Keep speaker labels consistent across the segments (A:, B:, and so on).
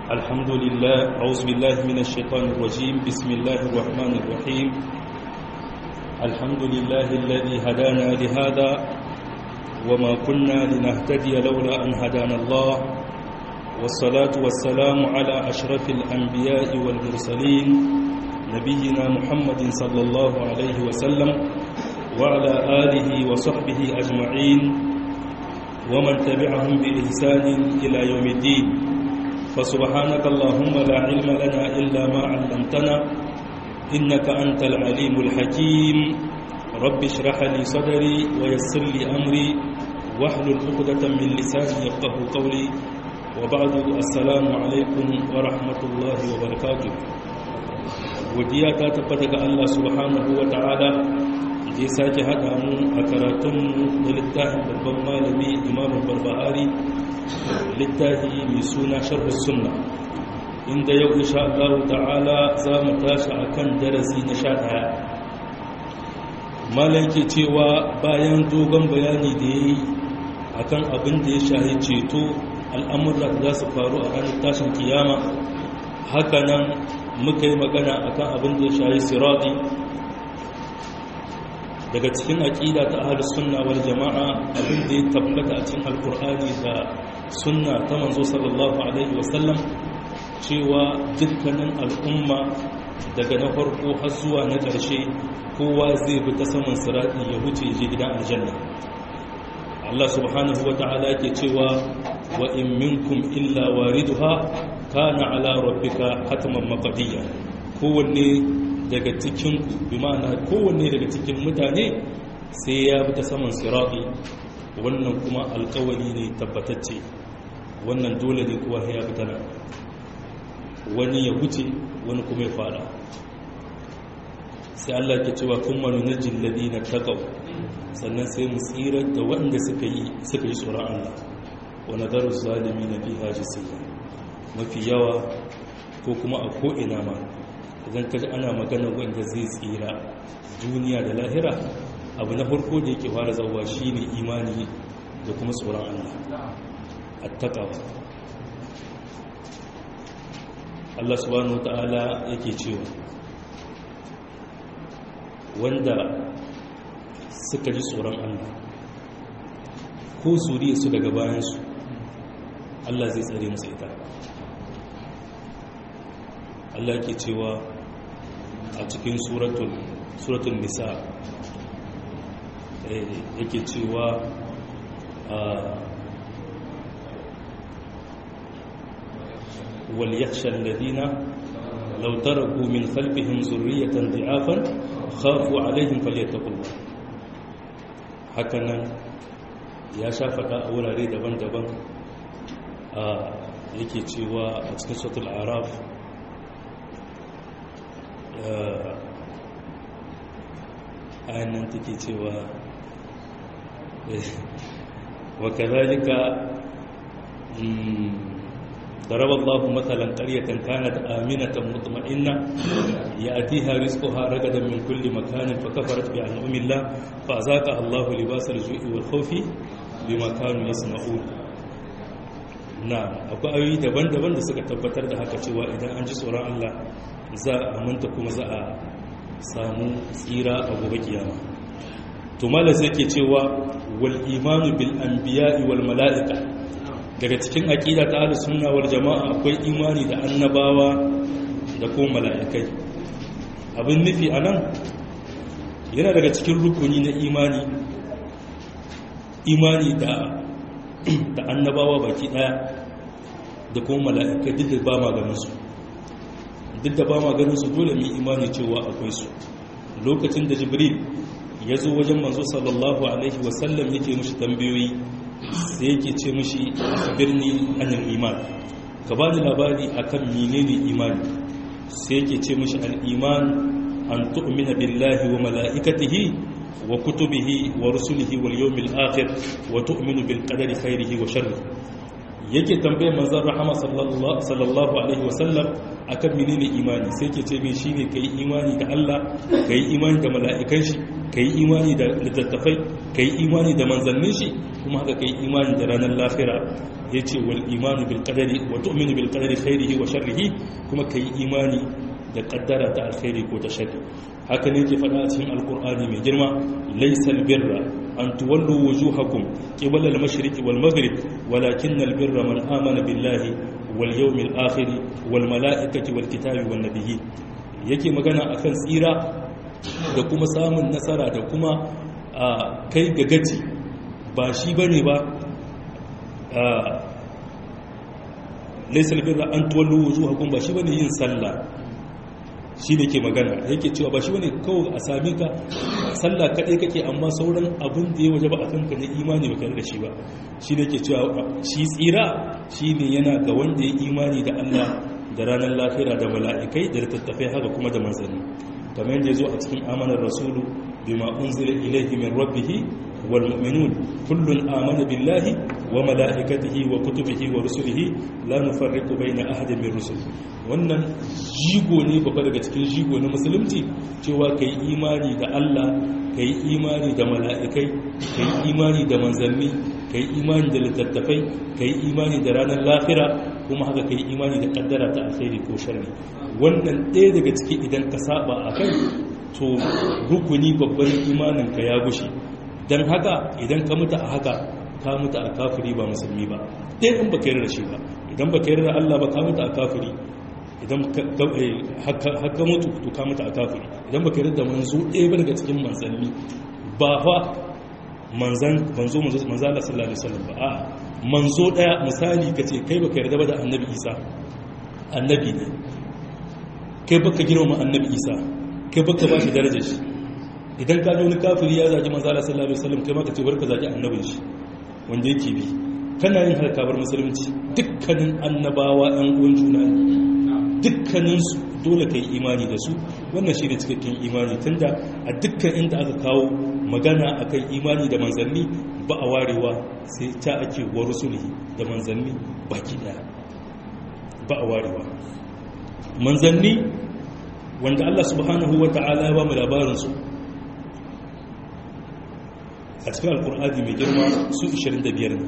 A: الحمد لله. أعوذ بالله من الشيطان الرجيم. بسم الله الرحمن الرحيم. الحمد لله الذي هدانا لهذا وما كنا لنهتدي لولا أن هدانا الله، والصلاة والسلام على أشرف الأنبياء والمرسلين نبينا محمد صلى الله عليه وسلم وعلى آله وصحبه أجمعين ومن تبعهم بإحسان إلى يوم الدين. فسبحانك اللهم لا علم لنا إلا ما علمتنا إنك أنت العليم الحكيم. رب اشرح لي صدري ويسر لي أمري واحلل عقدة من لساني يفقهوا قولي، وبعد السلام عليكم ورحمة الله وبركاته. godiya ta tabbata ga Allah subhanahu wa ta'ala da ya sake haɗa mu a karatunmu da littafin babban malami Imam Barbahari, littafi mai suna Sharh Sunna, inda yau insha Allah ta'ala za mu tashi akan darasi na 11. malam ke cewa bayan dogon bayani da yayi akan abin da ya shahi ceto, al'amura da za su faru a ranar tashin kiyama, hakanan muka yi magana akan abin da ya shahi sirati. Daga cikin aqida ta ahlus sunna wal jamaa, abin da ya tabbata a cikin alqur'ani da sunna ta manzo sallallahu alaihi wasallam, cewa dukkanin al'umma daga na farko har zuwa na ƙarshe kowa zai bi ta saman sirati ya huce je gidan aljanna. Allah subhanahu wa ta'ala yake cewa wa in minkum illa wariduha kana ala rabbika hatman maqdiya. Kowanne daga cikin bi ma'ana kowanne daga cikin mutane sai ya bi ta saman sirati, wannan kuma alƙawari ne tabbatacce, wannan dole ne kowa ya bi ta nan, wani ya huce wani kuma ya fada. sai Allah ke cewa kuma nunajjil ladina taqaw, sannan sai mu tsirar da wanda suka yi tsoron Allah, wa nadaru zalimin fiha jisiya. Mafi yawa ko kuma a ko'ina ma idan kaji ana magana wanda zai tsira duniya da lahira, abu na farko da yake fara zawa shine imani da kuma tsoron Allah, attaqwa. Allah subhanahu wataala yake cewa wanda suka ji tsoron Allah ko zuriyarsu daga bayansu, Allah zai tsare musu ita. Allah ke cewa a cikin suratul nisa yake cewa wal yakhsha alladhina law taraku min khalfihim zurriyatan dha'afan khafu alaihim falyattaqullah. Hakanan ya sha fada a wurare daban-daban, yake cewa a cikin suratul araf ayan nan take cewa wa kadhalika ضرب الله مثلا قرية كانت آمنة مطمئنة يأتيها رزقها رغدا من كل مكان فكفرت بأنعم الله فأذاقها الله لباس الجوع والخوف بما كانوا يصنعون. نعم، akwai ayoyi daban-daban da suka tabbatar da haka, cewa idan an ji tsoron Allah za a manta kuma za a samu tsira a gobe kiyama. To malam sai ke cewa wal imanu bil anbiya'i wal mala'ika. Daga cikin aqida ta ahlus sunna wal jamaa akwai imani da annabawa da kuma mala'ikai. Abin nufi anan yana daga cikin rukuni na imani da annabawa baki daya da kuma mala'ikai, duk da ba ma ganin su. Duk da ba ma ganin su, dole mu imani cewa akwai su. Lokacin da Jibril ya zo wajen manzo sallallahu alaihi wasallam yake mishi tambayoyi, sai yake ce mishi birni anil iman, ka ba ni labari akan menene imani. Sai yake ce mishi al-iman an tu'mina billahi wa mala'ikatihi wa kutubihi wa rusulihi wal yawmil akhir wa tu'minu bil qadari khairihi wa sharrihi. Yake tambayar manzon rahama sallallahu alaihi wasallam akan menene imani, sai yake ce mai shine kai imani da Allah, kai imani da mala'ikan shi, kai imani da littattafai, kai imani da manzannin shi, kuma haka kai imani da ranar lahira yace wal imanu bil qadari wa tu'minu bil qadari khairihi wa sharrihi kuma kai imani da kaddara ta alkhairi ko ta sharri haka ne yake faɗa a cikin alqur'ani mai girma laysal birra an tuwallu wujuhakum qibala al-mashriqi wal maghrib walakinnal birra man amana billahi wal yawmil akhir wal malaikati wal kitabi wan nabiyyin yake magana akan tsira da kuma samun nasara da kuma kai ga gaci ba shi bane ba laysa albirra an tuwallu wujuhakum ba shi bane yin sallah shi ne ke magana yake cewa ba shi bane kawai a sami ka sallah kadai kake amma sauran abin da ya waje ba a kanka na imani ba tare da shi ba shi ne ke cewa shi tsira shi ne yana ga wanda ya imani da Allah da ranar lafiya da mala'ikai da tattafai haka kuma da manzanni kamar yadda ya zo a cikin amanar rasulu bima unzila ilayhi min rabbih wal mu'minun kullun amana billahi wa mala'ikatihi wa kutubihi wa rusulihi la nufarriqu bayna ahadin min rusulihi wannan jigo ne babba daga cikin jigo na musulunci cewa kai imani da Allah kai imani da mala'ikai kai imani da manzanni kai imani da littattafai kai imani da ranar lahira kuma haka kai imani da kaddara ta alkhairi ko sharri wannan ɗaya daga ciki idan ka saba akai to rukuni babban imanin ka ya gushe dan haka idan ka mutu a haka ka mutu a kafiri ba musulmi ba ɗaya in baka yarda da shi ba idan baka yarda da Allah ba ka mutu a kafiri idan haka mutu to ka mutu a kafiri idan baka yarda da manzo ɗaya ba daga cikin manzanni ba fa manzo Allah sallallahu alaihi wasallam ba a manzo ɗaya misali kace kai baka yarda ba da annabi Isa annabi ne kai baka girmama annabi Isa kai baka ba shi darajar shi idan ka ji wani kafiri ya zagi manzo Allah sallallahu alaihi wasallam kai ma ka ce barka zagi annabin shi wanda yake bi kana yin harkabar musulunci dukkanin annabawa ɗan uwan juna ne dukkaninsu dole ka yi imani da su wannan shi ne cikakken imani tunda a dukkan inda aka kawo magana akan imani da manzanni ba a warewa sai ta ake wa rusulihi da manzanni baki daya ba a warewa manzanni wanda Allah subhanahu wa ta'ala ya ba mu labarinsu a cikin alkur'ani mai girma su 25 ne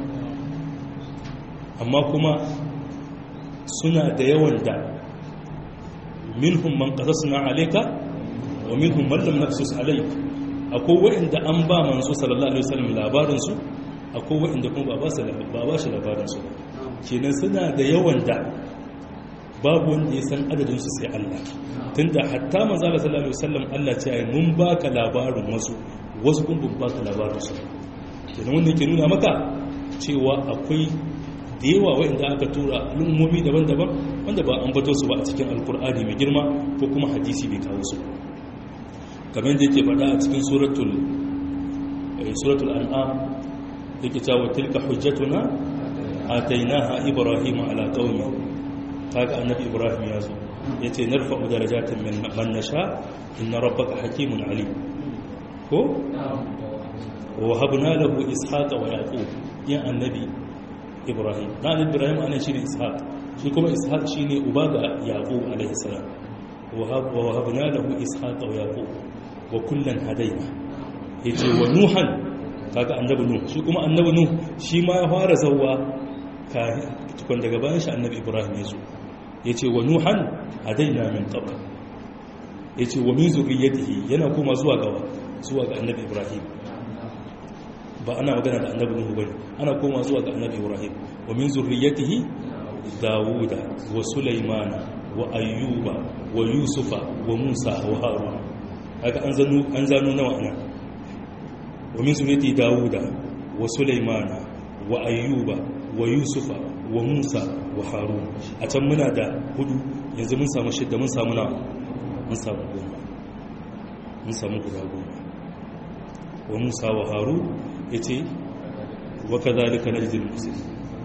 A: amma kuma suna da yawan da minhum man qasasna alayka wa minhum man lam naqsus alayk akwai wanda an ba manzo sallallahu alaihi wasallam labarin su akwai wanda kuma ba ba shi labarin su kenan suna da yawan da babu wanda ya san adadin su sai Allah tunda hatta manzo sallallahu alaihi wasallam Allah ce ai mun baka labarin wasu kun baka labarin su kenan wannan ke nuna maka cewa akwai da yawa wa'inda aka tura al'ummomi daban-daban wanda ba an bato su ba a cikin alkur'ani mai girma ko kuma hadisi bai kawo su kamar da yake faɗa a cikin suratul an'am yake cewa tilka hujjatuna atainaha ibrahima ala qaumi kaga annabi ibrahim ya zo yace narfa'u darajatin man nasha inna rabbaka hakimun alim ko wa habna lahu ishaqa wa yaqub ya annabi ibrahim dan ibrahim ana shine ishaq shi kuma ishaq shine uba ga yaqub alaihi salam wa wahabna lahu ishaq wa yaqub wa kullan hadaina yace wa nuhan kaga annabi nuh shi kuma annabi nuh shi ma ya fara zawwa ka tukun daga bayan shi annabi ibrahim yazo yace wa nuhan hadaina min qabl yace wa min zurriyyatihi yana kuma zuwa ga annabi ibrahim ba ana magana da annabi Nuhu bane ana koma zuwa ga annabi Ibrahim wa min zurriyyatihi Dawuda wa Sulaimana wa Ayyuba wa Yusufa wa Musa wa Harun haka an zanu nawa ana wa min zurriyyati Dawuda wa Sulaimana wa Ayyuba wa Yusufa wa Musa wa Harun a can muna da 4 yanzu mun samu 6 mun samu 10 mun samu guda 10 wa Musa wa Harun yace wa kadhalika najzil muslimin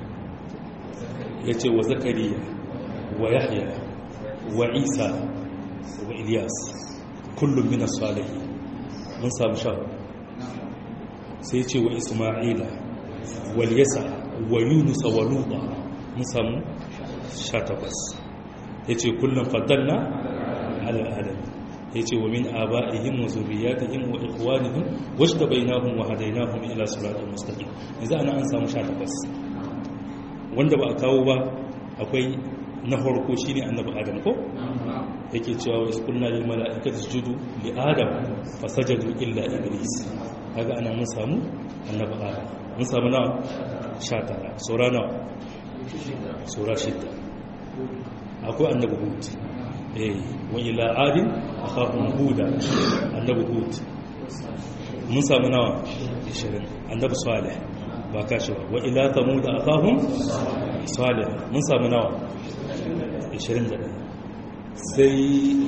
A: yace wa zakariya wa yahya wa isa wa ilyas kullum min as-salihin mun samu sha sai yace wa isma'ila wal yasa wa yunus wa luta mun samu 18 yace kullum faddalna ala alamin yace wa min aba'ihim wa zurriyyatihim wa ikhwanihim wajtabainahum wa hadainahum ila siratal mustaqim yanzu ana an samu 18 wanda ba a kawo ba akwai na farko shine annabi adam ko yake cewa wa iskunna lil mala'ikati isjudu li adam fasajadu illa iblis kaga ana mun samu annabi adam mun samu na 19 saura na saura 6 akwai annabi hud wa ila adin akhahum huda annabi hud mun samu nawa 20 annabi salih ba kashi ba wa ila thamud akhahum salih mun samu nawa 21 sai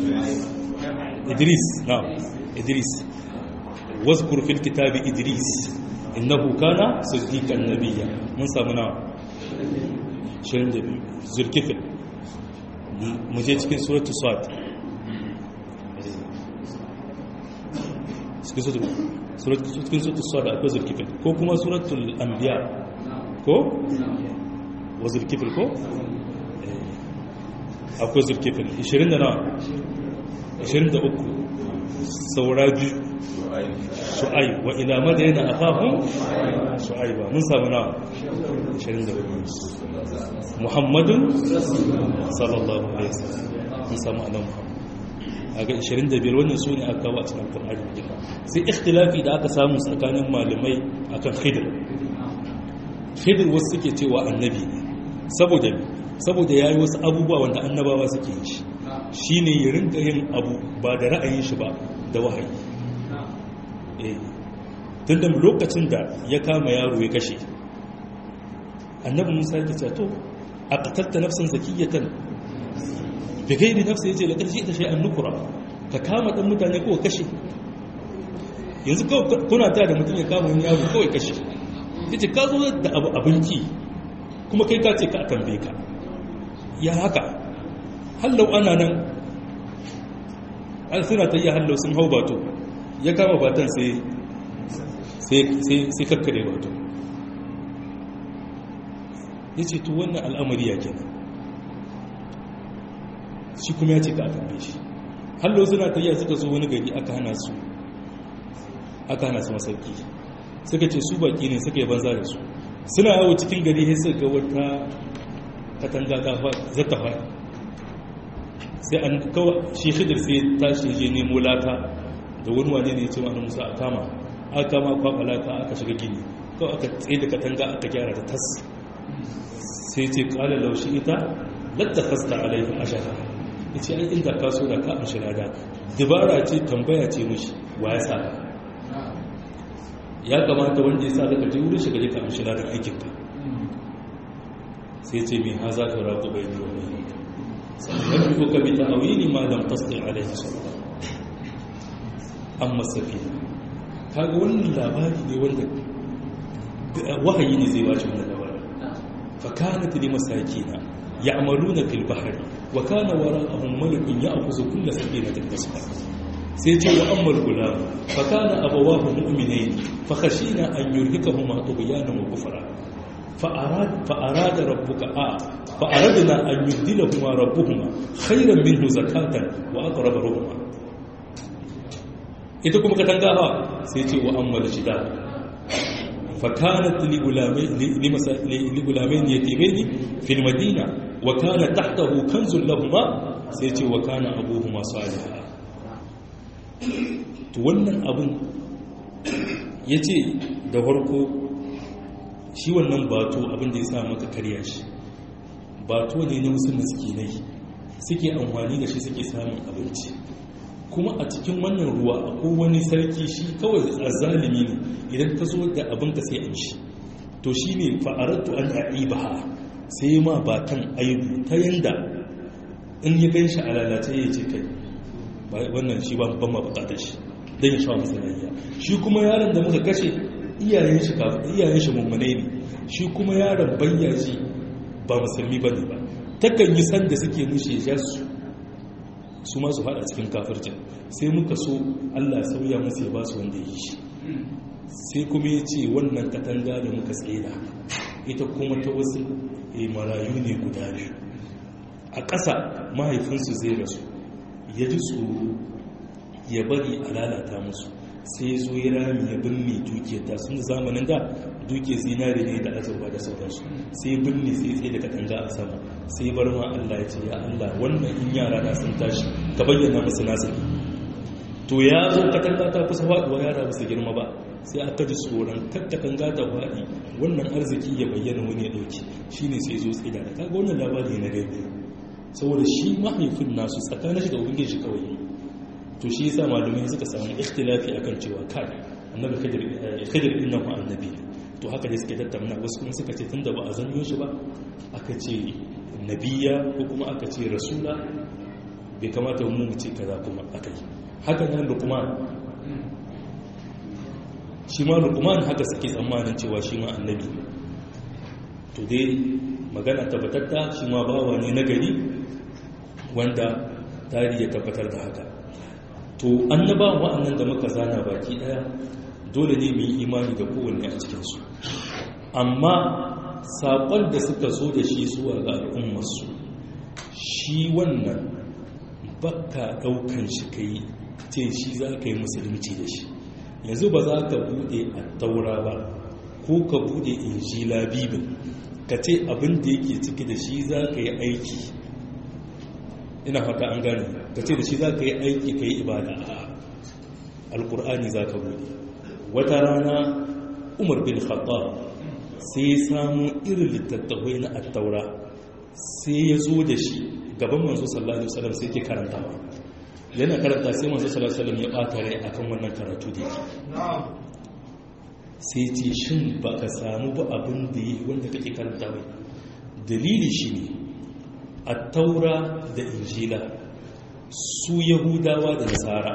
A: idris na idris wazkur fil kitabi idris innahu kana siddiqan nabiyya mun samu nawa 22 zulkifl mu je cikin suratul sad cikin suratul sad akwai zulkifl ko kuma suratul anbiya ko wa zulkifl ko akwai zulkifl 20 da nawa 23 saura biyu shu'aib wa ila madayna akhahum shu'aiba mun samu nawa 24 muhammadun sallallahu alaihi wasallam mun samu annabi muhammad aga 25 wannan sune aka kawo a cikin Qur'ani duka sai ikhtilafi da aka samu tsakanin malamai akan Khidr wasu suke cewa annabi ne saboda yayi wasu abubuwa wanda annabawa suke yi shine ya rinka yin abu ba da ra'ayin shi ba da wahayi tunda lokacin da ya kama yaro ya kashe annabi Musa yake cewa to aqtatta nafsan zakiyatan da gairi nafsa yace la karshi ta shay'an nukura ka kama dan mutane ko kashe yanzu kuna ta da mutum ya kama wani yaro kawai kashe yace ka zo da abu abinci kuma kai ka ce ka tambaye ka ya haka hallau ana nan an suna ta yi hallau sun hau bato ya kama batan sai kakkare bato ya ce to wannan al'amari ya kenan shi kuma ya ce ka tambaye shi hallau suna ta yi suka zo wani gari aka hana su masauki suka ce su baki ne suka yi banza da su suna yawo cikin gari sai suka ga wata katanga zata fara sai an kawo shi Khidir sai tashi je nemo lata da wani wane ne ya ce wani Musa aka kama kwaɓa lata aka shiga gini kawai aka tsaye da katanga aka gyara ta tas sai ce ƙala laushi ita ladda fasta alaihi ashara ya ce ai inda ka so da ka amshi lada dubara ce tambaya ce mushi wa ya sa ya kamata wanda ya sa daga je wurin shiga ka amshi ladan aikinka sai ce mai haza ta raku bai biyo ne sannan ko ka bi ta awili ma lam tasdi alaihi sallam amma safi kaga wannan labari ne wanda wahayi ne zai bashi wannan labari fa kanat li masakina ya'maluna fil bahri wa kana wara'ahum malakun ya'khudhu kull safinatin tasfa sai ce wa ammal gulam fa kana abawahu mu'minain fa khashina an yurhikahuma tughyanan wa kufra فأراد ربك فأردنا أن يبدلهما ربهما خيرا منه زكاة وأقرب رحما ita kuma katangawa sai ce wa ammal shida fa kanat li gulamain yatimain fil madina wa kana tahtahu kanzun lahumma sai ce wa kana abuhuma salihan to wannan abun yace da farko shi wannan bato abinda ya sa maka karya shi bato ne na wasu miskinai suke amfani da shi suke samun abinci kuma a cikin wannan ruwa akwai wani sarki shi kawai azzalimi ne idan ka zo da abinka sai an shi to shi ne fa'aratu an aibaha sai ma batan aibu ta yanda in ya gan shi a lalace ya ce kai wannan shi ban ma bukatar shi don ya sha masanayya shi kuma yaron da muka kashe iyayen shi mummunai ne shi kuma yaron bayyaji ba musulmi ba ne ba takan yi sanda suke mushe su masu fada cikin kafircin sai muka so Allah sauya musu ya ba su wanda ya yi shi sai kuma ya ce wannan katanga da muka tsira ita kuma ta wasu marayu ne guda biyu a ƙasa mahaifinsu zai rasu ya ji tsoro ya bari a lalata musu sai zo ya rami ya binne dukiyar ta sun zamanin da dukiyar zinari ne da azurwa da sauransu sai binne sai tsaye da katanga a sama sai bar ma Allah ya ce ya Allah wannan in yara na sun tashi ka bayyana musu nasu to ya zo katanga ta kusa faduwa yara ba su girma ba sai aka ji tsoron katanga ta faɗi wannan arziki ya bayyana wani ya ɗauki shine sai zo tsida da kaga wannan labari na gaibe saboda shi mahaifin nasu tsakanin shi da ubangiji kawai to shi yasa malumai suka samu ikhtilafi akan cewa kai annabi Khidir din nan annabi to haka dai suke tattauna wasu kuma suka ce tunda ba a zanyo shi ba aka ce nabiya ko kuma aka ce rasula bai kamata mu ce kaza kuma akai haka nan Luqman shi ma Luqman haka suke tsammanin cewa shi ma annabi to dai magana tabbatatta shi ma bawa ne na gari wanda tarihi ya tabbatar da haka to annabawan wa'annan da muka zana baki daya dole ne mu yi imani da kowanne a cikinsu amma saƙon da suka zo da shi zuwa ga al'ummarsu shi wannan baka ɗaukan shi ka yi ce shi za ka yi musulunci da shi yanzu ba za ka buɗe a taura ba ko ka buɗe injila bibin ka ce abin da yake ciki da shi za ka yi aiki ina fata an gane ka ce da shi za ka yi aiki ka yi ibada a alkur'ani za ka buɗe wata rana umar bin khattab sai ya samu irin littattafai na attaura sai ya zo da shi gaban manzo sallallahu alaihi wasallam sai ke karantawa yana karanta sai manzo sallallahu alaihi wasallam ya bata rai akan wannan karatu da yake sai ce shin ba ka samu ba abin da yi wanda kake karantawa dalili shine attaura da injila su yahudawa da nasara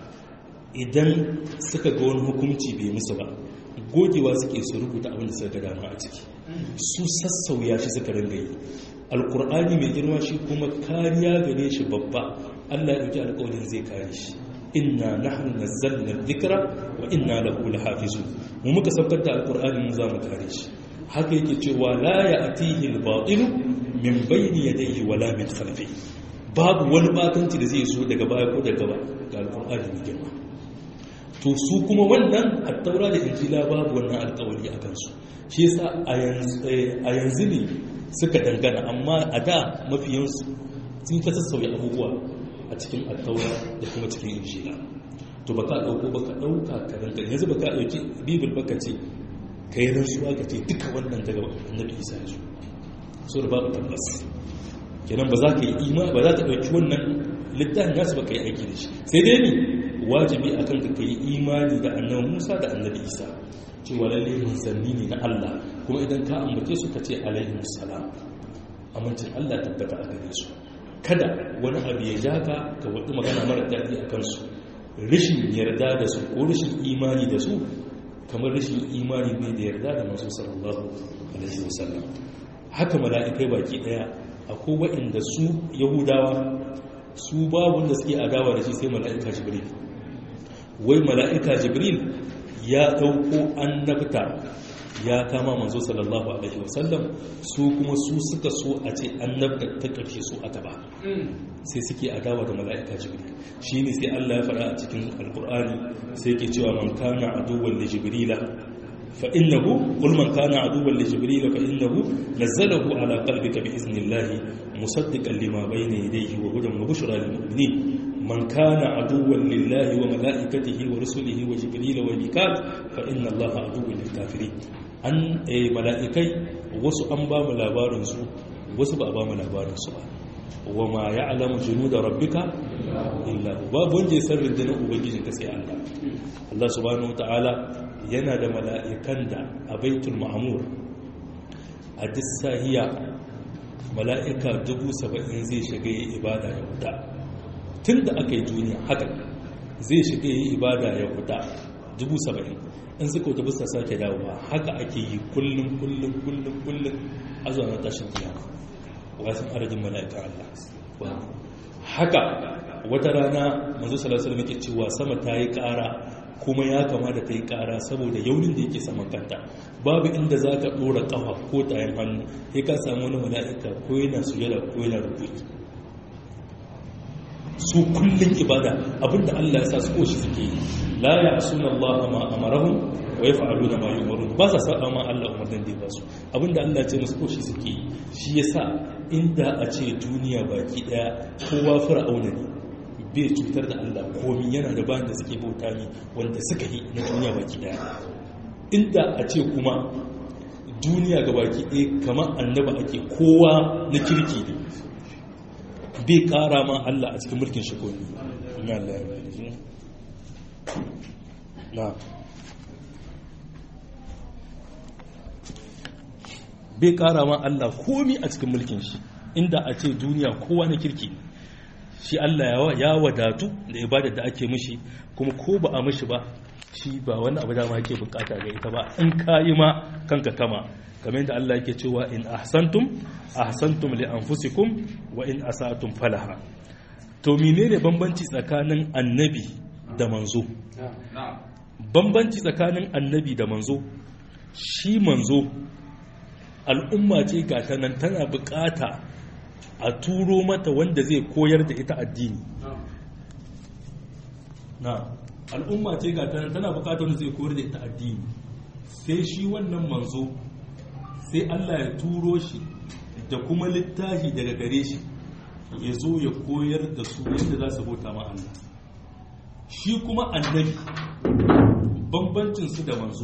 A: idan suka ga wani hukunci bai musu ba gogewa suke su rubuta abin da suka dama a ciki su sassauya shi suka ringa yi alkur'ani mai girma shi kuma kariya gare shi babba Allah ya dauki alƙawarin zai kare shi inna nahnu nazzalna dhikra wa inna lahu lahafizun mu muka saukar da alkur'ani mu za mu kare shi haka yake cewa la ya'tihi al-batil min bayni yadayhi wala min khalfihi babu wani batanci da zai zo daga baya ko daga gaba ga alkur'ani mai girma to su kuma wannan attaura da injila babu wannan alkawari a kansu shi yasa a yanzu ne suka dangana amma a da mafiyansu sun ta sassauya abubuwa a cikin attaura da kuma cikin injila to baka dauko baka dauka ka dangane yanzu baka dauki bibil baka ce kai rantsuwa ka ce duka wannan daga annabi Isa ya zo so da babu tabbas kenan ba za ka yi imani ba za ka dauki wannan littafin nasu baka yi aiki da shi sai dai ne wajibi akan ka yi imani da annabi Musa da annabi Isa cewa lalle manzanni ne na Allah kuma idan ka ambace su ka ce alaihi musallam amincin Allah tabbata a gare su kada wani abu ya jaka ka wadi magana mara daɗi a kansu rashin yarda da su ko rashin imani da su kamar rashin imani ne da yarda da manzo sallallahu alaihi wasallam haka mala'ikai baki daya akwai waɗanda su yahudawa su babu wanda suke adawa da shi sai mala'ika jibril wai mala'ika jibril ya dauko annabta ya kama manzo sallallahu alaihi wasallam su kuma su suka so a ce annabta ta karshe su aka ba sai suke adawa da mala'ika jibril shine sai Allah ya faɗa a cikin alqur'ani sai yake cewa man kana aduwwan li jibrila fa innahu qul man kana aduwwan li jibrila fa innahu nazzalahu ala qalbika bi iznillahi musaddiqan lima bayna yadayhi wa hudan wa bushra lil mu'minin man kana aduwwan lillahi wa malaikatihi wa rusulihi wa jibril wa mikal fa inna allaha aduwwun lil kafirin an malaikai wasu an ba mu labarin su wasu ba ba mu labarin su ba wa ma ya'lamu junuda rabbika illa hu babu wanda ya san rundunar ubangijin ka sai Allah Allah subhanahu wataala yana da malaikan da a baitul ma'mur a dissahiya malaika 70,000 zai shiga ibada ya huta tun da aka yi duniya haka zai shiga yi ibada ya huta 70,000 in suka wuta bisa sake dawowa haka ake yi kullum a zuwa na tashin kiyama wasan arajin mala'ika Allah haka wata rana manzo sallallahu alaihi wasallam yake cewa sama ta yi ƙara kuma ya kamata ta yi ƙara saboda yaunin da yake saman kanta babu inda za ka ɗora ƙafa ko tayin hannu ya ka samu wani mala'ika ko yana sujada ko yana rubuki su kullun ibada abinda Allah ya sa su koshi suke yi la ya'suna Allah ma amarahum wa yaf'aluna ma yu'marun ba sa saba ma Allah umarnin da ba su abinda Allah ya ce musu koshi suke yi shi yasa inda a ce duniya baki daya kowa fir'auna ne bai cutar da Allah komi yana da bayan da suke bauta ne wanda suka yi na duniya baki daya inda a ce kuma duniya ga baki ɗaya kamar annaba ake kowa na kirki ne bai ƙara ma Allah a cikin mulkin shi komi ina Allah ya yi na bai ƙara ma Allah komi a cikin mulkin shi inda a ce duniya kowa na kirki ne shi Allah ya wadatu da ibadar da ake mishi kuma ko ba a mishi ba shi ba wani abu da ma yake bukata ga ita ba in kayi ma kanka kama kamar yadda Allah yake cewa in ahsantum li anfusikum wa in asatum falaha to menene bambanci tsakanin annabi da manzo bambanci tsakanin annabi da manzo shi manzo al'umma ce ga ta nan tana bukata a turo mata wanda zai koyar da ita addini na al'umma ce ga tana bukatar wanda zai koyar da ita addini sai shi wannan manzo sai Allah ya turo shi da kuma littafi daga gare shi ya zo ya koyar da su yadda za su bauta ma Allah shi kuma annabi bambancin su da manzo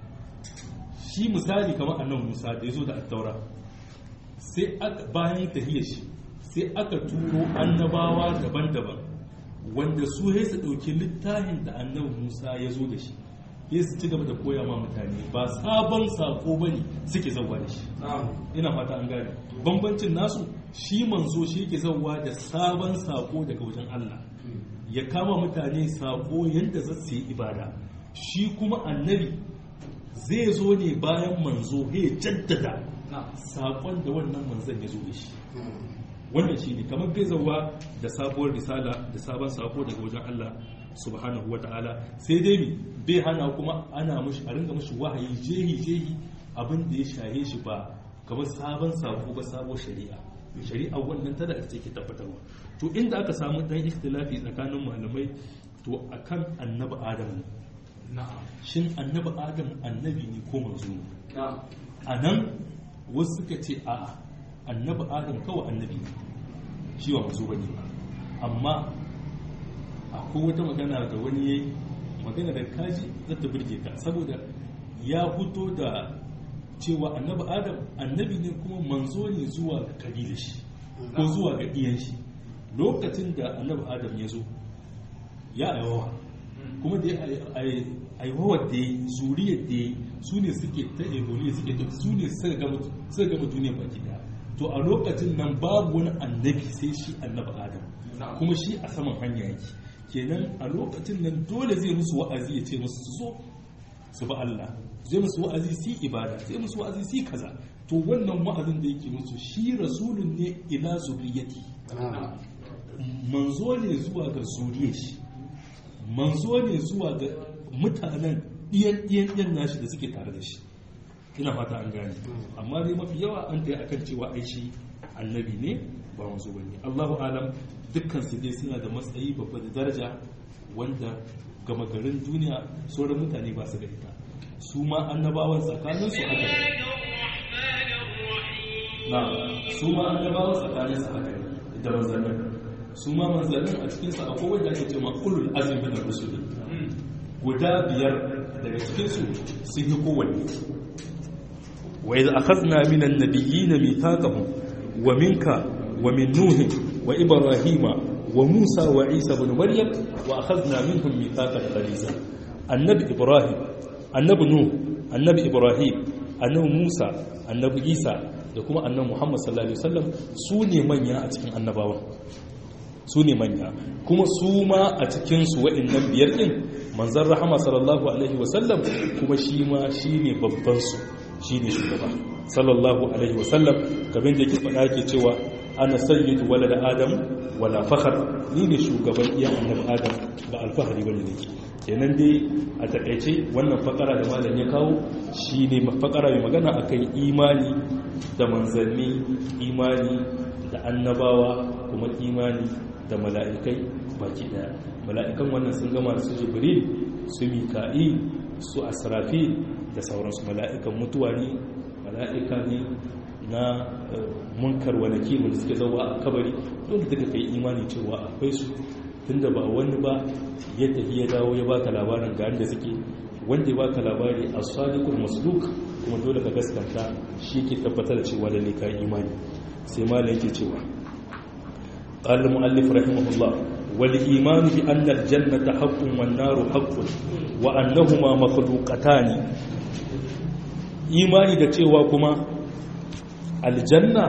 A: shi misali kamar annabi Musa da ya zo da attaura sai aka bayan tahiyar shi sai aka turo annabawa daban-daban wanda su ya su ɗauki littafin da annabi Musa ya zo da shi ya su ci gaba da koya ma mutane ba sabon sako ba ne suke zauwa da shi ina fata an gane bambancin nasu shi manzo shi ke zauwa da sabon sako daga wajen Allah ya kama mutane sako yadda za su yi ibada shi kuma annabi zai zo ne bayan manzo ya jaddada sakon da wannan manzon ya zo da shi wannan shi ne kamar bai zauwa da sabuwar risala da sabon sako daga wajen Allah subhanahu wa ta'ala sai dai mi bai hana kuma ana mushi a ringa mushi wahayi jehi abin da ya shaye shi ba kamar sabon sako ba sabon shari'a wannan tana da take tabbatarwa to inda aka samu dan ikhtilafi tsakanin malamai to akan annabi adam ne shin annabi adam annabi ne ko manzo ne anan wasu suka ce a'a annabi adam kawai annabi ne shi wa manzo bane amma akwai wata magana da wani yayi magana da kaji za ta burge ka saboda ya fito da cewa annabi adam annabi ne kuma manzo ne zuwa ga kabilar shi ko zuwa ga iyan shi lokacin da annabi adam ya zo ya aiwawa kuma da aiwawa da zuriyar da su ne suke ta eboli suke ta su ne suka gama duniya baki daya to a lokacin nan babu wani annabi sai shi annabi adam kuma shi a saman hanya yake kenan a lokacin nan dole zai musu wa'azi ya ce musu su zo su ba Allah zai musu wa'azi su ibada zai musu wa'azi su kaza to wannan wa'azin da yake musu shi rasulun ne ila zuriyati manzo ne zuwa ga zuriyar shi manzo ne zuwa ga mutanen ɗiyan nashi da suke tare da shi ina fata an gane amma dai mafi yawa an tsaye akan cewa ai shi annabi ne ba manzo bane Allahu alam dukkan su dai suna da matsayi babba da daraja wanda gama garin duniya sauran mutane ba su da ita su ma annabawan tsakanin su haka na su ma annabawan tsakanin su haka da manzannin su ma manzannin a cikin sa akwai wanda ake cewa ulul azmi min ar-rusul guda biyar daga cikin su sun yi kowanne wa idh akhadna min an-nabiyyin mithaqahum wa minka wa min nuh wa ibrahima wa musa wa isa ibn maryam wa akhadna minhum mithaqan ghaliza annabi ibrahim annabi nuh annabi ibrahim annabi musa annabi isa da kuma annabi muhammad sallallahu alaihi wasallam su ne manya a cikin annabawan su ne manya kuma su ma a cikinsu waɗannan biyar ɗin manzan rahama sallallahu alaihi wasallam kuma shi ma shi ne babbansu shi ne shugaba sallallahu alaihi wasallam kamar da yake faɗa ke cewa ana sayyidu wala da adam wala fakhar ni ne shugaban iya annabi adam ba alfahari bane nake kenan dai a takaice wannan fakara da malam ya kawo shi ne fakara mai magana akan imani da manzanni imani da annabawa kuma imani da mala'ikai baki daya. Mala'ikan wannan sun gama su Jibril, su Mika'il, su Asrafil da sauransu. Mala'ikan mutuwa ne, mala'ika ne na munkar wa nakir da suke zauwa a kabari. Dole duka kai imani cewa akwai su, tunda ba wani ba ya tafi ya dawo ya baka labarin ga inda suke. Wanda ya baka labari as-sadiqul masduq, kuma dole ka gaskanta shi ke tabbatar da cewa lalle ka imani. sai malam yake cewa qala al-muallif rahimahullah wal iman bi anna al-jannata haqqun wan naru haqqun wa annahuma makhluqatan, imani da cewa kuma aljanna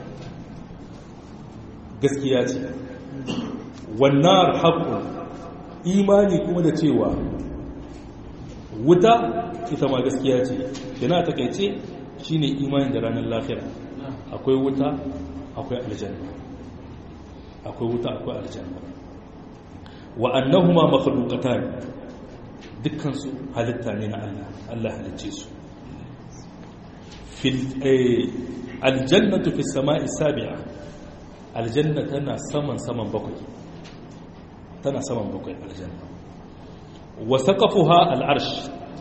A: gaskiya ce, wan nar haqqun, imani kuma da cewa wuta ita ma gaskiya ce. yana takeice shine imani da ranar lahira. Akwai wuta akwai aljanna, akwai wuta akwai aljanna. Wa annahuma makhluqatan, dukkan su halitta ne na Allah, Allah halicce su. Fil aljannatu fis sama'i sabi'a, aljanna tana saman bakwai, tana saman bakwai aljanna. Wa saqafuha al'arsh,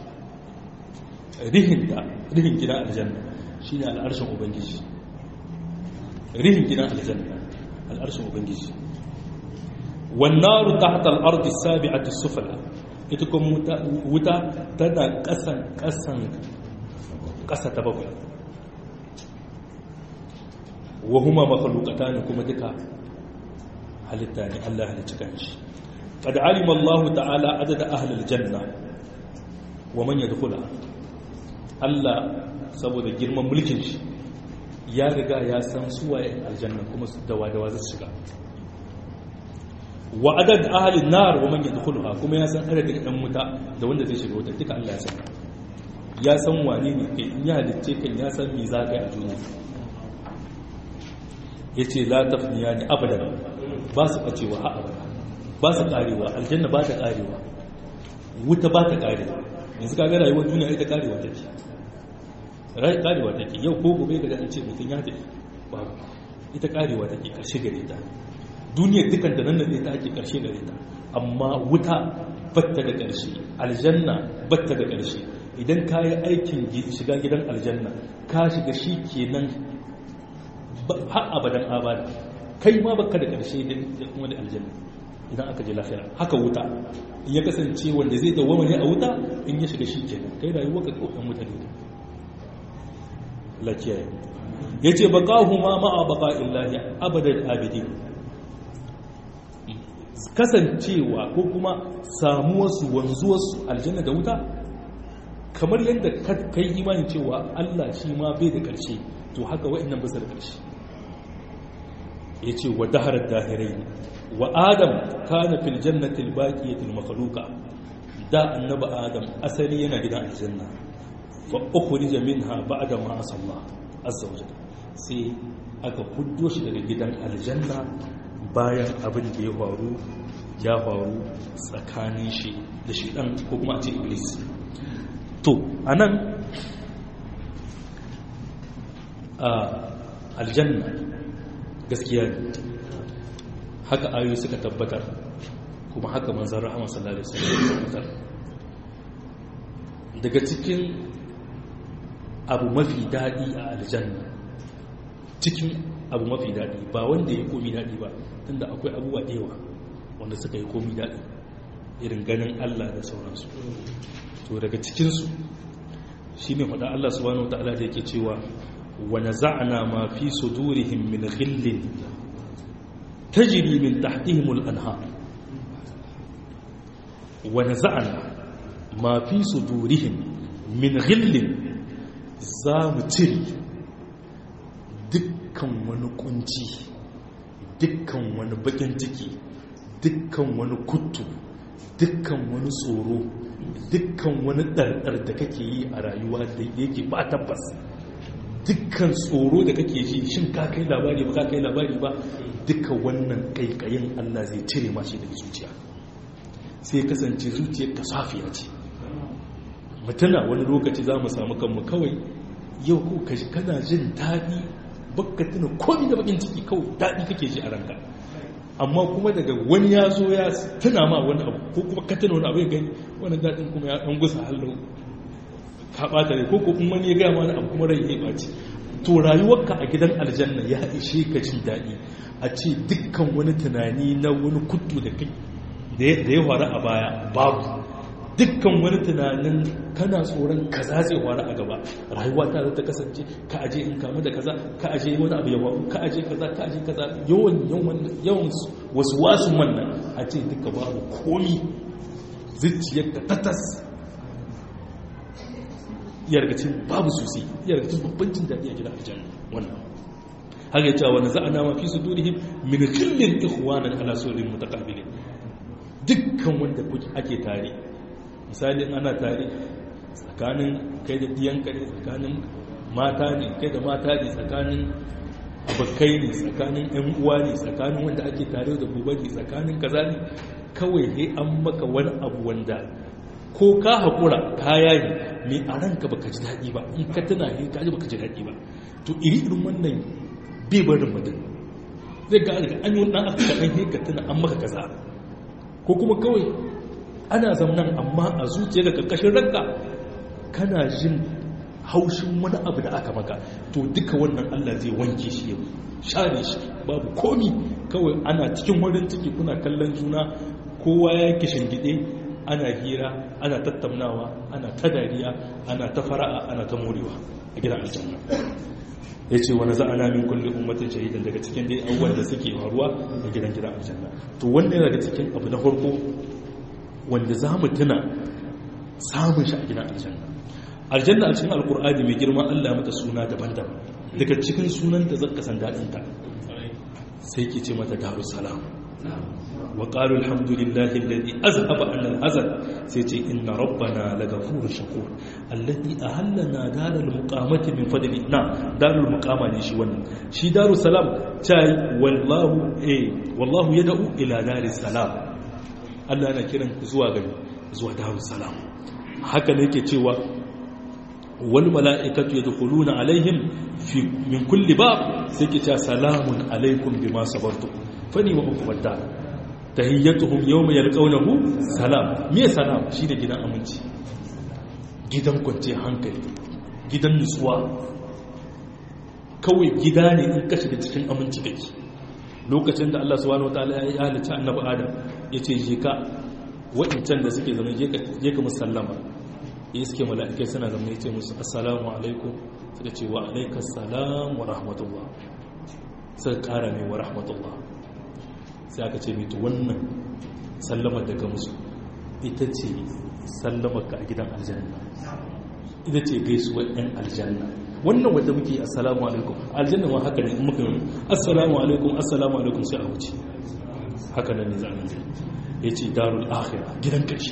A: rihin gidan aljanna shine al'arshin ubangiji. rihin gidan aljanna al'arshin ubangiji. Wan naru tahta al-ardi as-sabi'ati as-sufla, ita kuma wuta tana ƙasa ta bakwai. Wa huma makhluqatan, kuma duka halitta ne, Allah halicci kanshi. qad alima Allah ta'ala adada ahli al-janna wa man yadkhulaha. Allah saboda girman mulkin shi ya riga ya san suwaye aljanna kuma su dawa za su shiga. Wa adad ahli an-nar wa man yadkhulaha, kuma ya san adadin ɗan wuta da wanda zai shiga wuta, duka Allah ya san. Ya san wane ne kai, in ya halicce kan ya san me za ka yi a duniya. Yace la tafniyani abadan, ba su bacewa ha abada, ba su karewa. Aljanna ba ta karewa, wuta ba ta karewa. Yanzu ka ga rayuwar duniya ita karewa take, karewa take. Yau ko gobe daga an ce mutum ya tafi, ba ita karewa take, karshe gare ta. Duniyar dukan da nan ne ta ake karshe gare ta, amma wuta batta da karshe, aljanna batta da karshe. Idan ka yi aikin shiga gidan aljanna, ka shiga shi kenan har abadan abada, kai ma baka da karshe da kuma da aljanna idan aka je lafiya. Haka wuta in ya kasance wanda zai dawwama ne a wuta, in ya shiga shi kenan kai rayuwa ka kokan mutane ne. lakiyaye yace baqahuma ma'a baqa'illahi abadal abidin, kasancewa ko kuma samuwarsu wanzuwarsu aljanna da wuta kamar yadda kai imani cewa Allah shi ma bai da ƙarshe, to haka wa'annan ba su da ƙarshe. yace wa daharar dahirai wa adam kana fil jannati al baqiyati al makhluqa, da annabi adam asali yana gidan aljanna, fa ukhrija minha ba'da ma asalla azza wa jalla, sai aka fuddo shi daga gidan aljanna bayan abin da ya faru tsakanin shi da shi dan ko kuma a ce iblis. To anan aljanna gaskiya ne, haka ayoyi suka tabbatar, kuma haka manzon rahama sallallahu alaihi wasallam ya tabbatar. Daga cikin abu mafi dadi a aljanna, cikin abu mafi dadi, ba wanda ya komi dadi ba, tunda akwai abubuwa da yawa wanda suka yi komi dadi, irin ganin Allah da sauransu. To daga cikinsu shi ne faɗa Allah subhanahu wa ta'ala da yake cewa wa naza'na ma fi sudurihim min ghillin tajri min tahtihim al-anhar. Wa naza'na ma fi sudurihim min ghillin, za mu cire dukkan wani kunci, dukkan wani bakin ciki, dukkan wani kuttu, dukkan wani tsoro, dukkan wani ɗarɗar da kake yi a rayuwa da yake ba tabbas, dukkan tsoro da kake ji, shin ka kai labari ba ka kai labari ba, duka wannan kaikayin Allah zai cire mashi daga zuciya, sai kasance zuciyar ta safiya ce. Mutuna wani lokaci za mu samu kanmu kawai yau ko kana jin daɗi, baka tuna komi da bakin ciki, kawai daɗi kake ji a ranka. amma kuma daga wani ya zo ya tuna ma wani abu ko kuma ka tuna wani abu ya gani wannan daɗin kuma ya ɗan gusa hallo ka ɓata ne ko kuma wani ya gaya ma wani abu kuma rai ya ɓaci. To rayuwarka a gidan aljanna ya ishe ka jin daɗi a ce dukkan wani tunani na wani kuttu da kai da ya faru a baya babu, dukkan wani tunanin kana tsoron kaza zai faru a gaba, rayuwa ta za ta kasance ka aje in kamu da kaza, ka aje wani abu ya faru, ka aje kaza, ka aje kaza, yawan wasu wasu wannan a ce duka babu komi, zuciyarka tatas yargacin babu sosai, yargacin babban jin daɗi a gidan aljanna wannan. haka cewa wani za'ana ma fi sudurihim min khillin ikhwanan ala surin mutaqabilin, dukkan wanda kuke ake tare, misali ana tare tsakanin kai da diyanka ne, tsakanin mata ne kai da mata ne, tsakanin abokai ne, tsakanin yan uwa ne, tsakanin wanda ake tare da gobe ne, tsakanin kaza ne, kawai sai an maka wani abu wanda ko ka haƙura kaya ne mai a ranka baka ji daɗi ba, in ka tuna ne ka ji baka ji daɗi ba. To iri irin wannan bai barin mutum zai ga an yi wani aka kaɗan ka tuna an maka kaza, ko kuma kawai ana zamanan amma a zuciya ga ƙarƙashin ranka kana jin haushin wani abu da aka maka. To duka wannan Allah zai wanke shi yau share shi babu komi, kawai ana cikin wurin ciki kuna kallon juna, kowa ya kishin gide, ana hira, ana tattaunawa, ana ta dariya, ana ta fara'a, ana ta morewa a gidan aljanna. ya ce wani za'ana min kulle ummatin shahidan, daga cikin dai abubuwan da suke faruwa a gidan aljanna. To wannan daga cikin abu na farko wanda za mu tuna samun shi a gidan aljanna. Aljanna a cikin alkur'ani mai girma Allah mata suna daban-daban, daga cikin sunan da zaka san daɗinta sai ke ce mata darussalam. wa qalu alhamdulillahi alladhi azhaba 'anna al-hazan, sai ce inna rabbana laghafurur shakur alladhi ahallana daral muqamati min fadli. Na darul muqama ne shi wannan, shi darussalam tai wallahu yad'u ila daris salam, Allah yana kiran ku zuwa darussalam. haka ne yake cewa wal mala'ikatu yadkhuluna alaihim min kulli bab, sai ke cewa salamun alaikum bima sabartum fani wa hukumar da tahiyyatuhum yawma yalqawnahu salam. Me salam shine gidan aminci, gidan kwanciyar hankali, gidan nutsuwa, kawai gida ne in ka shiga cikin aminci kake. Lokacin da Allah subhanahu wataala ya halitta annabi Adam, yace je ka waɗancan da suke zama je ka musallama, ya suke mala'ikai suna zama, yace musu assalamu alaikum, suka ce wa alaikas salam wa rahmatullah, suka kara mai wa rahmatullah. Sai aka ce mito wannan sallamar da ka musu ita ce sallamar ka a gidan aljanna, ita ce gaisuwar ɗan aljanna. Wannan wadda muke assalamu alaikum, aljanna ma haka ne, in muka yi assalamu alaikum sai a wuce, haka nan ne zanen zai. Ya ce darul akhira, gidan ƙarshe,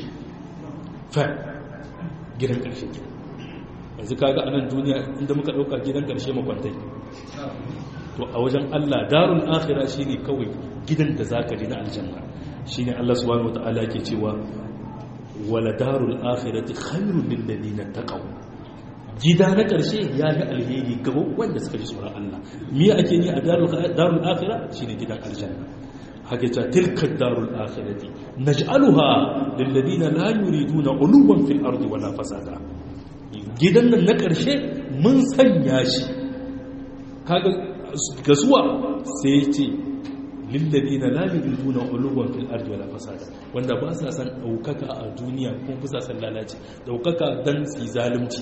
A: gidan ƙarshe ke. Yanzu kaga a nan duniya inda muka ɗauka gidan ƙarshe makwantai, to a wajen Allah darul akhira shine kawai gidan da zaka ji na aljanna. Shine Allah subhanahu wataala yake cewa wala darul akhirati khairul lil ladina taqaw, gida na karshe ya ga alheri ga wanda suka ji tsoron Allah. Me ake ni a darul akhira shine gidan aljanna. haka ta tilka darul akhirati naj'aluha lil ladina la yuriduna uluwan fil ardi wala fasada. Gidan nan na karshe mun sanya shi kaga gasuwa sai ce lilladina la yuriduna uluwan fil ardi wala fasada, wanda ba sa san daukaka a duniya kuma ba sa san lalaci, daukaka dan zalunci.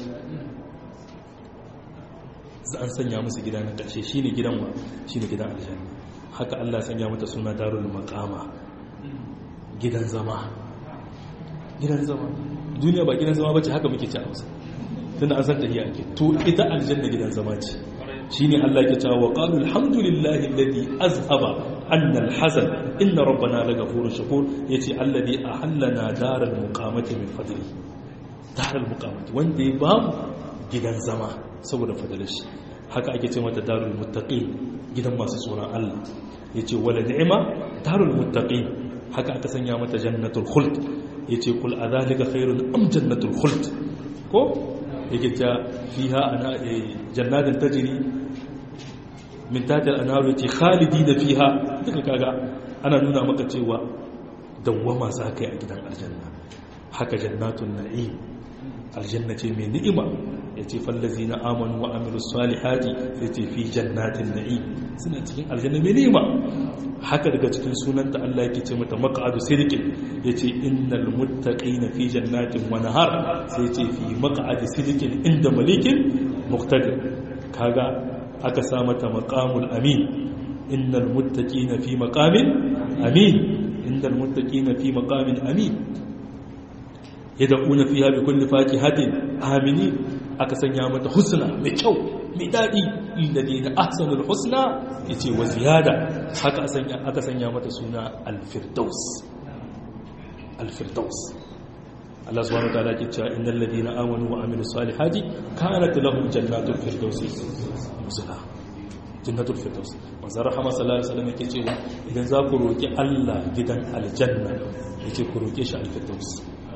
A: An sanya musu gida na karshe shine gidan wa, shine gidan aljanna. Haka Allah ya sanya mata suna darul maqama, gidan zama. Gidan zama duniya ba gidan zama bace, haka muke ci a Hausa tunda an san tahiya ake. To ita aljanna gidan zama ce. shine Allah ke cewa wa qalu alhamdulillahi alladhi azhaba anna alhazan inna rabbana laghafurur shakur. Yace alladhi ahallana daral muqamati min fadli, daral muqamati wanda ya bamu gidan zama saboda fadalar shi. Haka ake ce mata darul muttaqin, gidan masu tsoron Allah. Yace wala ni'ma darul muttaqin. Haka aka sanya mata jannatul khuld. Yace kul adhalika khairun am jannatul khuld, ko yake ta fiha ana jannatin tajri min tahtiha al-anharu yace khalidina fiha duka kaga ana nuna maka cewa dawwama za ka yi a gidan aljanna. Haka jannatun na'im, aljanna ce mai ni'ima, ya ce fallazi na amanu wa amiru salihati sai ce fi jannatin na'im, suna cikin aljanna mai ni'ima. Haka daga cikin sunanta Allah yake ce mata maq'adu sidqin, ya ce innal muttaqina fi jannatin wa nahar, sai ce fi maq'adi sidqin inda malikin muqtadir. Kaga aka sa mata maqamul amin, innal muttaqina fi maqamin amin, innal muttaqina fi maqamin amin. yad'una fiha bi kulli fakihatin aminin, aka sanya mata husna mai kyau mai dadi, alladina ahsanul husna yace wa ziyada. Haka aka sanya mata suna al-firdaus. al-firdaus Allah subhanahu wa ta'ala ke cewa innal ladina amanu wa amilus salihati kanat lahum jannatul firdaus nuzula. jannatul firdaus, manzo rahama sallallahu alaihi wasallam yake cewa idan za ku roki Allah gidan aljanna yace ku roke shi al-firdaus.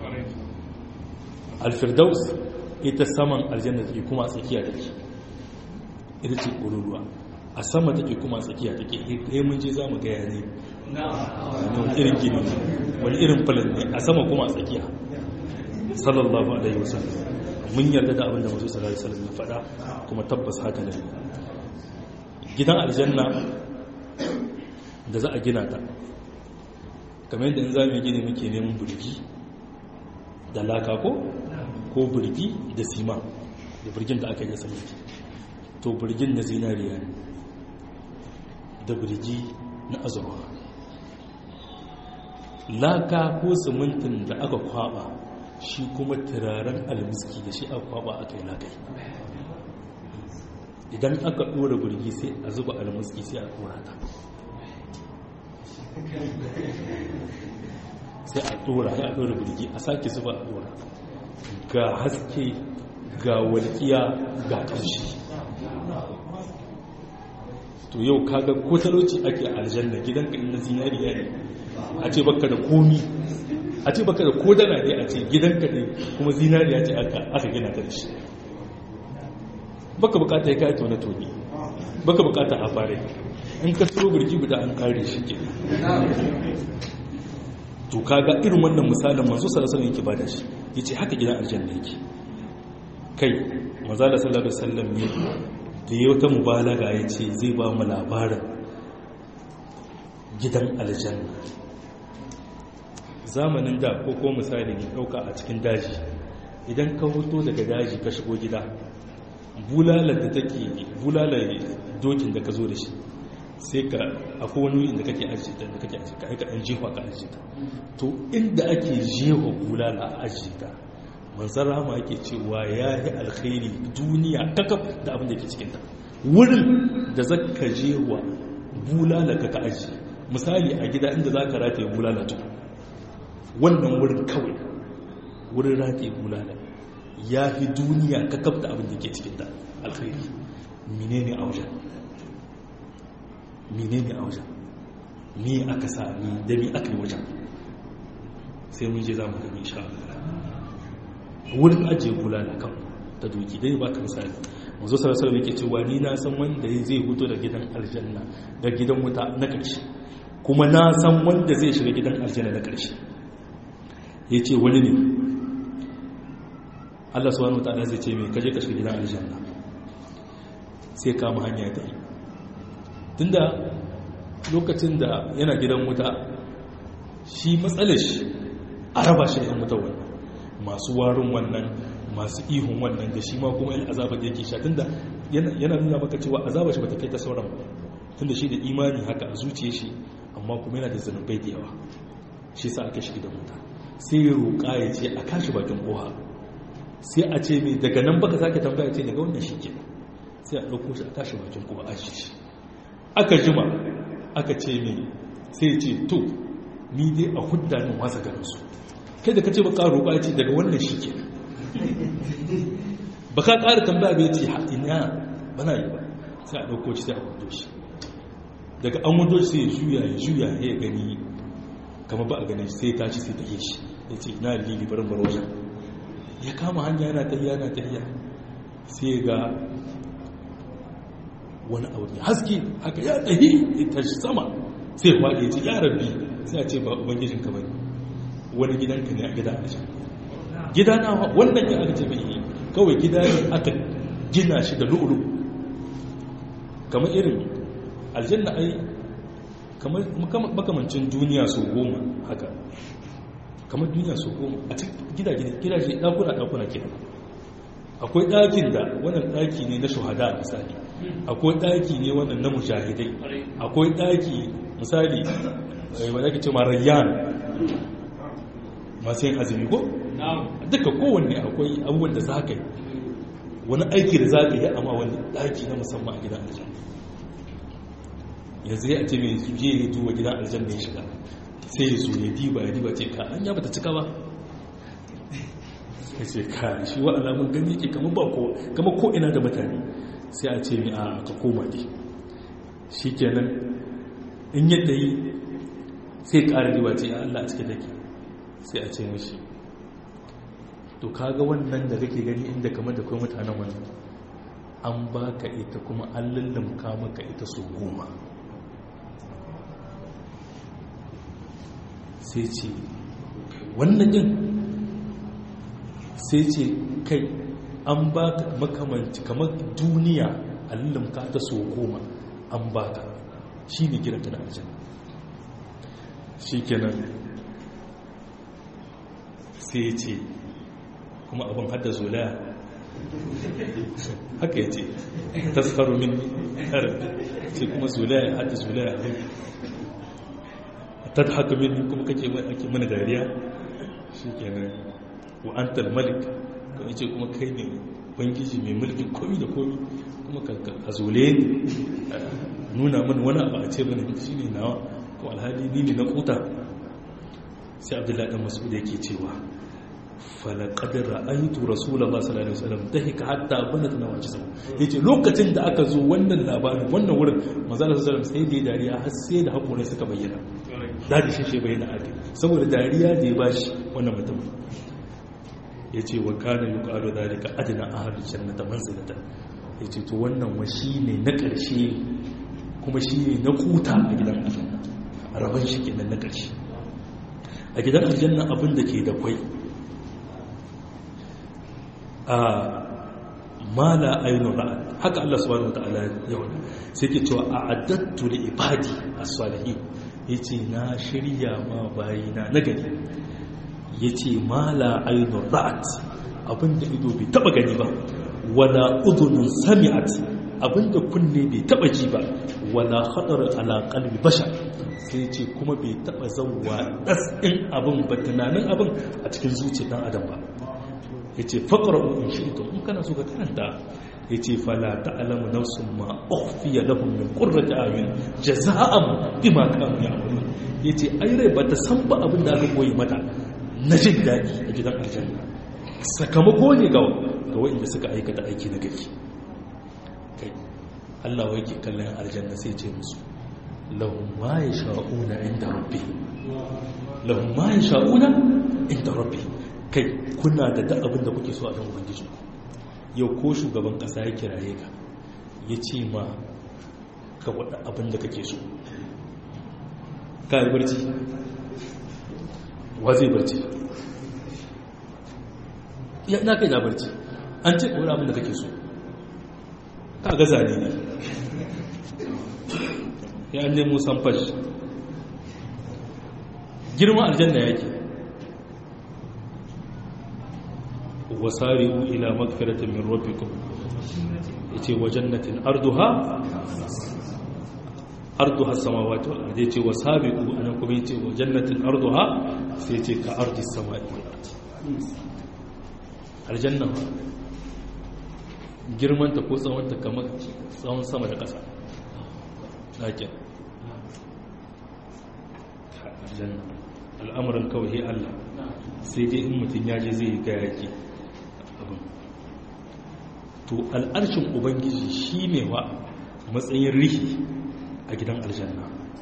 A: al-firdaus ita saman aljanna take kuma a tsakiya take, ita ce ƙururuwa a sama take kuma a tsakiya take. Mun je za mu gaya ne wani irin gini, wani irin falon ne a sama kuma a tsakiya. sallallahu alaihi wasallam mun yarda da abin da masu sallallahu alaihi wasallam ya faɗa, kuma tabbas haka ne. gidan aljanna da za a gina ta kamar yadda in za mu gini muke neman burgi da laka ko burgi da sima, da burgin da aka yi samanki, to burgin na zinariya ne da burgi na azurwa. laka ko simintin da aka kwaba shi kuma turaren almiski da shi aka kwaba aka yi lakai. idan aka dora burgi sai a zuba almiski sai a dora ta, sai a dora burgi a sake zuba a dora, ga haske ga walƙiya ga ƙarshe. to yau kaga ko talauci ake aljanna, gidanka na zinariya ne a ce baka da komi, a ce baka da kodana ne, a ce gidanka ne kuma zinariya ce aka gina ta da shi. baka bukata ya kai tone-tone, baka bukata a fare, in ka tsoro burgi guda an kare shi ke. to kaga irin wannan misalin manzo sallallahu alaihi wasallam yake bada shi, yace haka gidan aljanna yake. kai manzo sallallahu alaihi wasallam ne da yau ta mubalaga yace zai ba mu labarin gidan aljanna. zamanin da ko misali ne dauka a cikin daji, idan ka fito daga daji ka shigo gida, bulalar da take bulalar dokin da ka zo da shi sai ka akwai wani inda kake ajiye ta, da kake ajiye ka aika an jefa ka ajiye ta. to inda ake jefa bulala a ajiye ta, manzon rahama yake cewa ya yi alkhairi duniya kakaf da abin da ke cikin ta. wurin da zaka jewa bulala ka ajiye, misali a gida inda zaka rataye bulala to wannan wurin kawai, wurin rataye bulala ya fi duniya kakaf da abin da ke cikin ta alkhairi. menene a wajen me aka sa ni da me aka yi wajen, sai mun je za mu gani insha Allah. wurin ajiye bulala kan ta doki dai ba ka misali. manzo sallallahu alaihi wasallam yake cewa ni na san wanda zai fito da gidan aljanna da gidan wuta na ƙarshe, kuma na san wanda zai shiga gidan aljanna na ƙarshe. yace wani ne Allah subhanahu wataala zai ce mai kaje ka shiga gidan aljanna, sai kama hanya ta yi. tunda lokacin da yana gidan wuta shi matsalar shi a raba shi da yan wuta wannan masu warin wannan, masu ihun wannan, da shi ma kuma yin azaba da yake sha. tunda yana nuna maka cewa azaba shi bata kai ta sauran ba, tunda shi da imani haka a zuciya shi, amma kuma yana da zanubai da yawa, shi sa aka shiga da wuta. sai ya roƙa ya ce a kashi bakin ƙoha, sai a ce mai daga nan baka sake tambaya ce daga wannan shi ke, sai a ɗauko shi a kashi bakin ƙoha a shi. aka jima aka ce mai, sai ce to ni dai a hudda nan wasa ganinsu, kai da ka ce baka roƙa ya ce daga wannan shi ke, baka ƙara tambaya bai ce ina bana yi ba, sai a ɗauko shi sai a hudo shi. daga an hudo shi sai ya juya ya gani kama ba a ganin sai ta ci sai ta yi shi, ya ce ina lili barin bar wajen. ya kama hanya yana tahiya sai ga wani abu mai haske haka ya ɗahi ya tashi sama sai faɗi ya ce ya rabbi sai a ce ba ubangijin ka bane wani gidanka ne a gida a can gida na wannan ya aka ce bai yi kawai gida ne aka gina shi da lu'ulu kamar irin aljanna ai kamar makamancin duniya su 10 haka kamar duniya su 10 a cikin gidaje ɗakuna kenan akwai ɗakin da wannan ɗaki ne na shuhada misali akwai ɗaki ne wannan na mujahidai akwai ɗaki misali wadda ake ce ma rayyan masu yin azumi ko? duka kowanne akwai abubuwan da za ka yi wani aiki da za ka yi amma wani ɗaki na musamman a gidan aljanna yanzu ya ce mai je ya duba gidan aljanna ya shiga sai ya zo ya diba ce ka an ya bata cika ba ya ce ka shi wa alamun gani ke kama ko ina da mutane sai a ce mi a ka koma ne shi kenan in yadda yi sai ƙara riba ce a Allah a cikin dake sai a ce mashi to kaga wannan da kake gani inda kamar da kuma mutanen wannan an ba ka ita kuma an lullumka maka ita su 10 sai ce wannan yin sai ce kai an ba ka makamanci kamar duniya a lullumka ta su 10 an ba ka shi ne gidanka da aljanna shi kenan sai ce kuma abin hada zolaya haka ya ce tasfaru min karin sai kuma zolaya hada zolaya ta haka min kuma kake mana dariya shi kenan wa'antar malik kuma ce kuma kai ne bangiji mai mulkin komi da komi kuma ka zole nuna mana wani abu a ce mana shi ne nawa ko alhali ni ne na kuta sai abdullahi dan mas'ud yake cewa falaqad ra'aytu rasulullahi sallallahu alaihi wasallam dahika hatta banat nawajisu yace lokacin da aka zo wannan labarin wannan wurin manzo sallallahu alaihi wasallam sai da dariya har sai da hakuri suka bayyana dadi shi bayyana ake saboda dariya da ya bashi wannan mutum yace wa kana yuqalu dalika adna ahli jannati manzilatan yace to wannan wa shine na karshe kuma shine na kuta a gidan aljanna rabon shi kenan na karshe a gidan aljanna abin da ke da kwai mala ainihin ra'ad haka Allah subhanahu wata'ala ya wani sai ke cewa a adattu da ibadi a salihi ya ce na shirya ma bayina na gani ya ce mala ainihin ra'ad abinda ido bai taba gani ba wala udunin sami'at abinda kunne bai taba ji ba wala hadar ala qalbi bashar sai ce kuma bai taba zauwa ɗasɗin abin ba tunanin abin a cikin zuciyar ɗan adam ba ya ce faƙara'u in shi ito in kana so ka karanta ya ce fala ta'alamu nafsun ma ukhfiya lahum min qurrati ayun jaza'an bima kanu ya'malun ya ce ai rai ba ta san ba abin da aka koyi mata na jin daɗi a gidan aljanna sakamako ne ga waɗanda suka aikata aiki na gari kai Allah wai ke kallon aljanna sai ce musu lahum ma yasha'una inda rabbihim lahum ma yasha'una inda rabbihim kai kuna da duk abin da kuke so a kan ubangiji yau ko shugaban kasa ya kiraye ka ya ce ma ka wada abin da kake so ka yi barci wa zai barci ya na kai na barci an ce wani abin da kake so ka ga zane ne ya an nemo samfash girman aljanna yake wasari'u ila magfiratin min rabbikum yace wa jannatin arduha samawati wal ardi yace wasabiqu anan kuma yace wa jannatin arduha sai yace ka ardi samai wal ardi aljanna girman ta ko tsawon ta kamar tsawon sama da ƙasa lakin aljanna al'amuran kawai Allah sai dai in mutum ya je zai ga yaki to al'arshin ubangiji shi ne wa matsayin rihi a gidan aljanna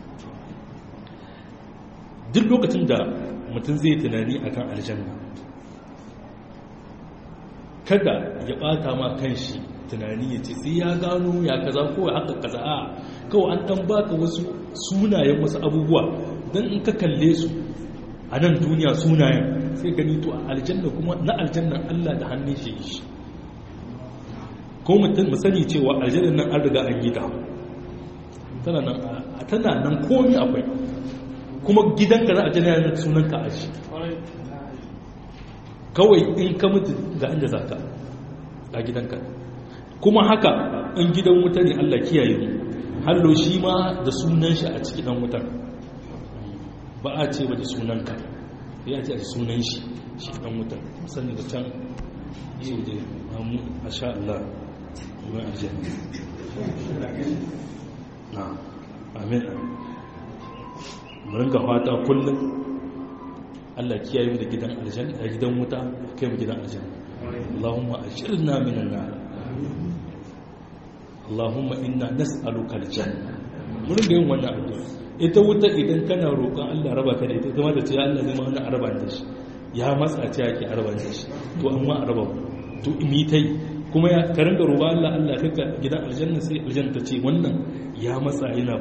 A: duk lokacin da mutum zai tunani akan aljanna kada ya bata ma kanshi tunani ya ce sai ya gano ya kaza ko haka kaza a kawai an dan baka wasu sunayen wasu abubuwa dan in ka kalle su a nan duniya sunayen sai gani to a aljanna kuma na aljannan Allah da hannun shi shi ko mutum mu sani cewa aljannan nan an riga an yi ta tana nan komai akwai kuma gidanka za a jana yana sunanka a shi kawai in ka mutu ga inda za ka a gidanka kuma haka in gidan wuta ne Allah kiyaye mu hallo shi ma da sunan shi a cikin dan wutar ba a ce ba da sunanka ya ce a sunan shi shi dan wutar sani da can yau da mu masha Allah mu aljanna na amin mu ringa fata kullum Allah kiyaye mu da gidan aljanna a gidan wuta kai mu gidan aljanna Allahumma ajirna minan nar Allahumma inna nas'aluka aljanna mu ringa yin wannan addu'a ita wuta idan kana roƙon Allah raba ka da ita kuma da ce Allah zai ma wannan araba da shi ya matsa ta yake araba da shi to amma araba to imi tai kuma ya ka ringa roƙon Allah Allah kaka gidan aljanna sai aljanna ta ce wannan ya matsa yana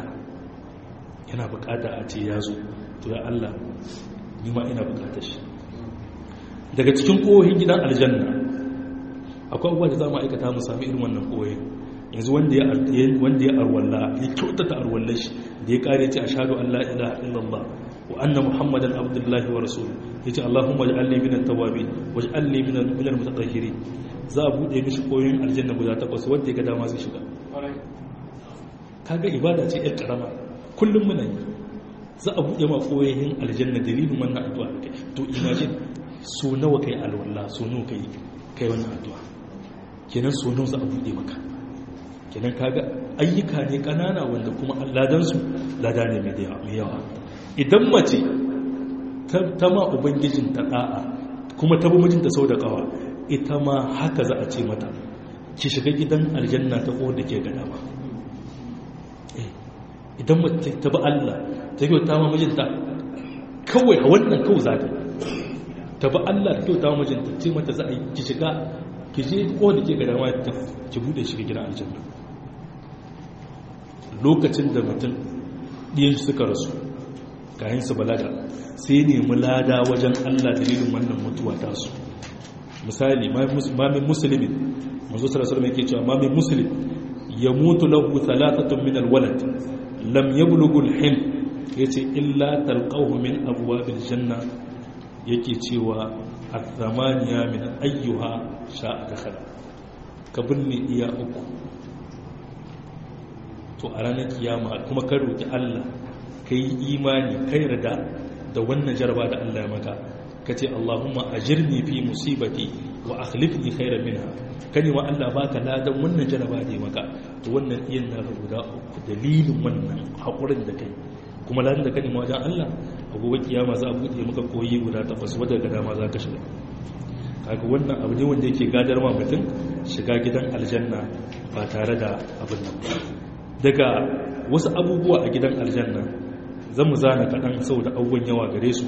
A: bukata a ce ya zo to ya Allah ni ma ina bukatar shi daga cikin kohohin gidan aljanna akwai abubuwa da za mu aikata mu sami irin wannan kohohin yanzu wanda ya arwalla ya kyautata arwallar shi da ya kare ce ashhadu an la ilaha illallah wa anna muhammadan abdullahi wa rasuluhu yace allahumma ij'alni minat tawwabin waj'alni minal mutatahhirin za a bude mishi kohohin aljanna guda 8 wanda ya ga dama zai shiga kaga ibada ce yar karama kullum muna yi za a buɗe ma koyayin aljanna dalilin wannan addu'a da kai to imagine so nawa kai alwala so nawa kai wannan addu'a kenan so nawa za a buɗe maka kenan kaga ayyuka ne kanana wanda kuma ladan su lada ne mai yawa idan mace ta ma ubangijin ta da'a kuma ta bi mijinta sau da kawa ita ma haka za a ce mata ki shiga gidan aljanna ta ko da ke gada ba idan mace ta bi Allah ta kyauta ma mijinta kawai a wannan kawai za ta bi Allah ta kyauta ma mijinta ce mata za a yi ki shiga ki je ko da ke ga dama ki bude shiga gidan aljanna lokacin da mutum ɗiyan suka rasu kayan su balaga sai nemi lada wajen Allah dalilin wannan mutuwa ta su misali mamin musulmin manzo sallallahu alaihi wasallam yake cewa mamin muslim yamutu lahu thalathatun min alwalad lam yablughu alhilm yace illa talqahu min abwabil janna yake cewa athamaniya min ayyuha sha'a dakhala kabirni iya uku to a ranar kiyama kuma ka roki Allah kai imani kai rada da wannan jaraba da Allah ya maka kace Allahumma ajirni fi musibati wa akhlifni khairan minha kani wa Allah baka ladan wannan jaraba da ya maka to wannan iyan na guda uku dalilin wannan hakurin da kai kuma ladan da kani ma wajen Allah a gobe kiyama za a buɗe maka koyi guda 8 wadda ga dama za ka shiga kaga wannan abu ne wanda yake gadar ma mutum shiga gidan aljanna ba tare da abin nan daga wasu abubuwa a gidan aljanna zan mu zana kaɗan saboda abubuwan yawa gare su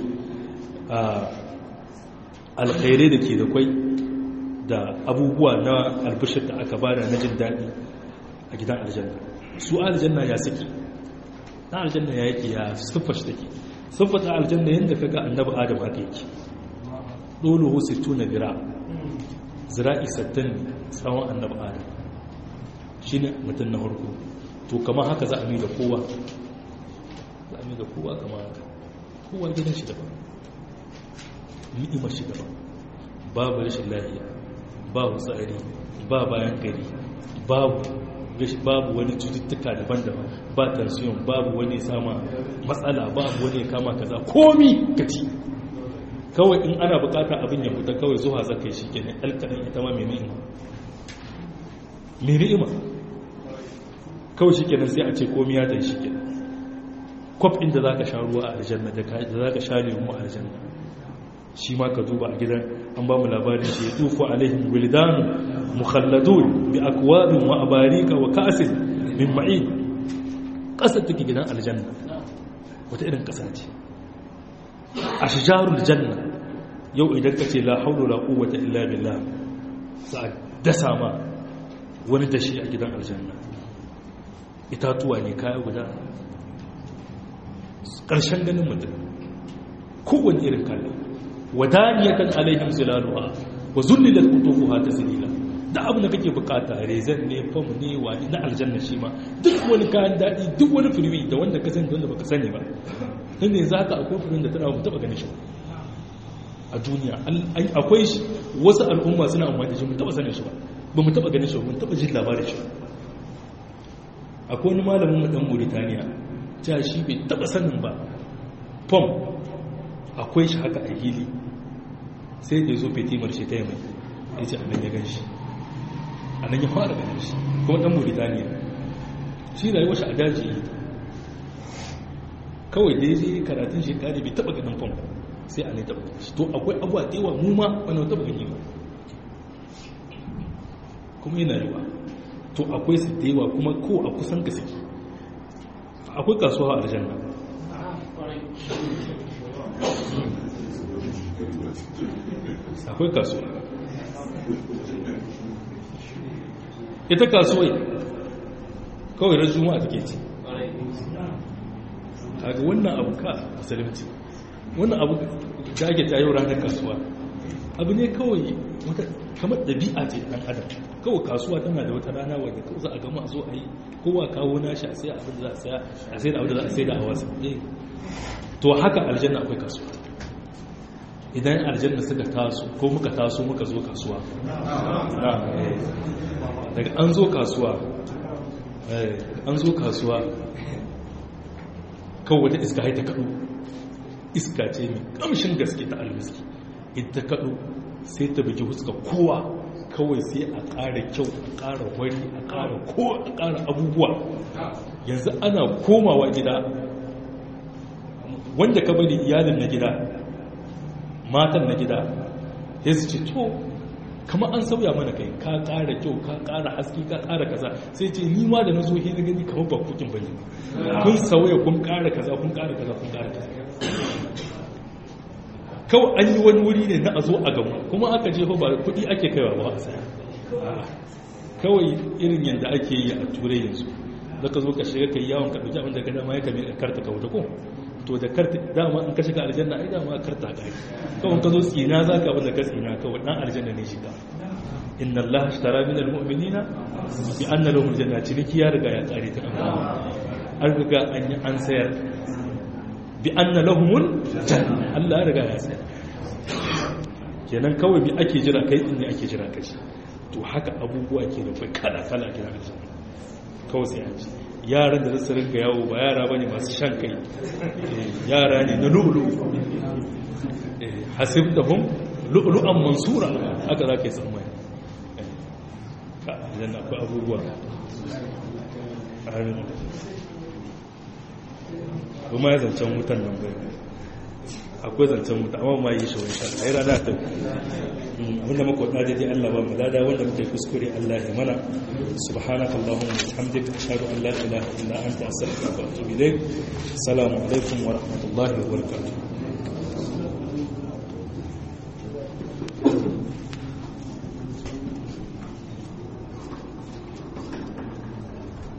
A: alkhairai da ke da kwai da abubuwa na albishir da aka bada na jin daɗi a gidan aljanna su aljanna ya suke na aljanna ya yake ya siffar shi take siffar ta aljanna yadda ka ga annabi adam haka yake ɗoluhu 60 zira'i 60 tsawon annabi adam shi ne mutum na harko to kama haka za a mi da kowa kama haka kowa gidan shi daban ni'imar shi daban babu rashin lafiya babu tsari ba bayan gari babu wani cututtuka daban-daban ba tension babu wani sama matsala babu wani kama kaza komi kaci kawai in ana bukata abin ya fita kawai zuwa zakai shi kenan alkadan ita ma mai ni'ima kawai shi kenan sai a ce komi ya tayi shi kenan kwaf inda za ka sha ruwa a aljanna da za ka sha lemu a aljanna shi ma ka duba a gidan an ba mu labarin shi ya tufu alaihim wildanu mukhalladun bi akwabin wa abarika wa ka'sin min ma'in kasar take gidan aljanna wata irin kasa ce ashjarul janna yau idan ka ce la hawla la quwwata illa billah za a dasa ma wani dashi a gidan aljanna itatuwa ne kaya guda ƙarshen ganin mutum kowane irin kallon wadaniyatan alaihim zilaluha wa zullilat qutufuha tazlila da abin da kake bukata rezan ne fam ne wani na aljanna shi ma duk wani kayan daɗi duk wani firmi da wanda ka sani da wanda baka sani ba dan ne zaka akwai firin da tana mu taba ganin shi a duniya akwai shi wasu al'umma suna amfani da shi mu taba sanin shi ba mu taba ganin shi ba mu taba jin labarin shi akwai wani malamin mu dan Mauritania cewa shi bai taba sanin ba fam akwai shi haka a hili sai da zo fetimar shi ta yi mai ya ce anan ya gan shi anan ya fara ganin shi kuma dan Mauritania shi rayuwar shi a daji yi kawai da ya je karatun shekari bai taba ganin fam sai a ne taba ganin shi to akwai abuwa tewa mu ma wani taba gani ba kuma yana yiwa to akwai su tewa kuma ko a kusan ka suke akwai kasuwa a aljanna akwai kasuwa ita kasuwai kawai ran juma'a take ci kaga wannan abu ka musulunci wannan abu da ake tayo ranar kasuwa abu ne kawai wata kamar dabi'a ce dan adam kawai kasuwa tana da wata rana wanda kawai za a gama a zo a yi kowa kawo nashi a sai abin da za a saya a sai da abin da za a sai da a wasu to haka aljanna akwai kasuwa idan aljanna suka taso ko muka taso muka zo kasuwa daga an zo kasuwa kawai wata iska haita kaɗo iska ce mai ƙamshin gaske ta almiski ita kaɗo sai ta bugi huska kowa kawai sai a ƙara kyau a ƙara wari a ƙara kowa a ƙara abubuwa yanzu ana komawa gida wanda ka bari iyalin na gida matan na gida ya su ce to kama an sauya mana kai ka ƙara kyau ka ƙara haske ka ƙara kaza sai ce ni ma da na zo hira gani kamar ba kukin bane kun sauya kun ƙara kaza kun ƙara kaza kun ƙara kaza kawai an yi wani wuri ne na a zo a gama kuma aka jefa ba kuɗi ake kaiwa ba a saya kawai irin yadda ake yi a turai yanzu da ka zo ka shiga ka yi yawon ka ɗauki abin da ka dama ya kame karta ka wuta ko to da karta dama in ka shiga aljanna ai dama karta ka yi kawai ka zo tsina za ka abin da ka tsina kawai ɗan aljanna ne shiga inna Allah ashtara min almu'minina bi anna lahum aljanna ciniki ya riga ya kare ta an riga an yi an sayar bi anna lahumul janna Allah ya riga ya sayar kenan kawai bi ake jira kai din ne ake jira kai to haka abubuwa ke da kai kala kala kira aljanna kawai sai an ci yaran da zasu rinka yawo ba yara bane masu shan kai yara ne na lu'lu hasibtahum lu'lu'an mansura haka zaka yi tsammani idan akwai abubuwa kuma ya zancen wutan nan bai akwai zancen wuta amma ma yi shi wani shan a yi rana ta abinda maka wadda daidai Allah ba mu lada wanda muka yi kuskure Allah ya mana subhanaka Allahumma wa bihamdika ashhadu an la ilaha illa anta astaghfiruka wa atubu ilayk assalamu alaikum wa rahmatullahi wa barakatuh